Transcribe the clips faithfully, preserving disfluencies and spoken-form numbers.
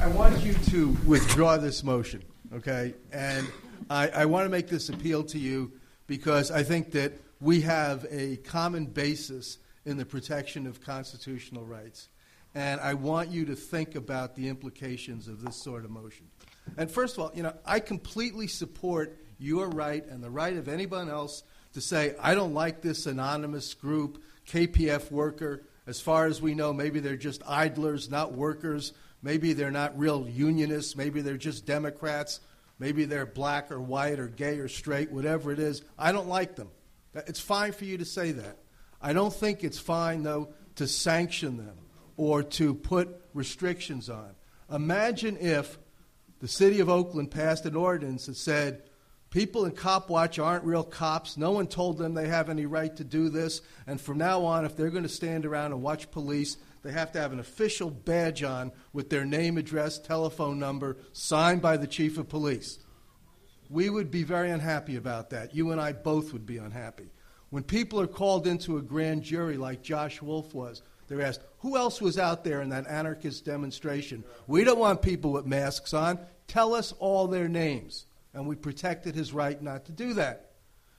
I want you to withdraw this motion, okay? And I, I want to make this appeal to you because I think that we have a common basis in the protection of constitutional rights. And I want you to think about the implications of this sort of motion. And first of all, you know, I completely support your right and the right of anyone else to say, I don't like this anonymous group, K P F worker. As far as we know, maybe they're just idlers, not workers. Maybe they're not real unionists. Maybe they're just Democrats. Maybe they're black or white or gay or straight, whatever it is. I don't like them. It's fine for you to say that. I don't think it's fine, though, to sanction them or to put restrictions on. Imagine if the city of Oakland passed an ordinance that said people in Cop Watch aren't real cops. No one told them they have any right to do this. And from now on, if they're going to stand around and watch police, they have to have an official badge on with their name, address, telephone number, signed by the chief of police. We would be very unhappy about that. You and I both would be unhappy. When people are called into a grand jury like Josh Wolf was, they're asked, who else was out there in that anarchist demonstration? We don't want people with masks on. Tell us all their names. And we protected his right not to do that.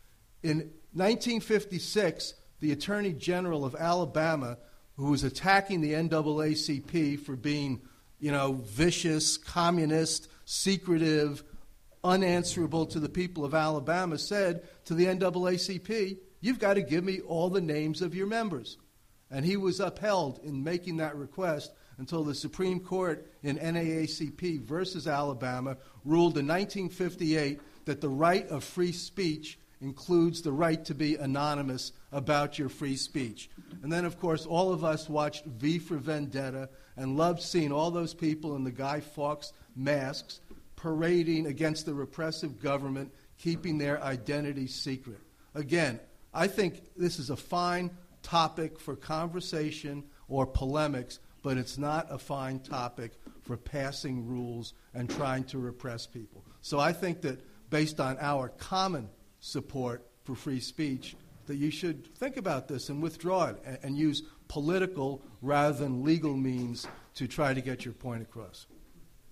In nineteen fifty-six, the Attorney General of Alabama, who was attacking the N double A C P for being, you know, vicious, communist, secretive, unanswerable to the people of Alabama, said to the N double A C P, you've got to give me all the names of your members. And he was upheld in making that request until the Supreme Court in N double A C P versus Alabama ruled in nineteen fifty-eight that the right of free speech includes the right to be anonymous about your free speech. And then, of course, all of us watched V for Vendetta and loved seeing all those people in the Guy Fawkes masks parading against the repressive government, keeping their identity secret. Again, I think this is a fine topic for conversation or polemics, but it's not a fine topic for passing rules and trying to repress people. So I think that based on our common support for free speech, that you should think about this and withdraw it and, and use political rather than legal means to try to get your point across.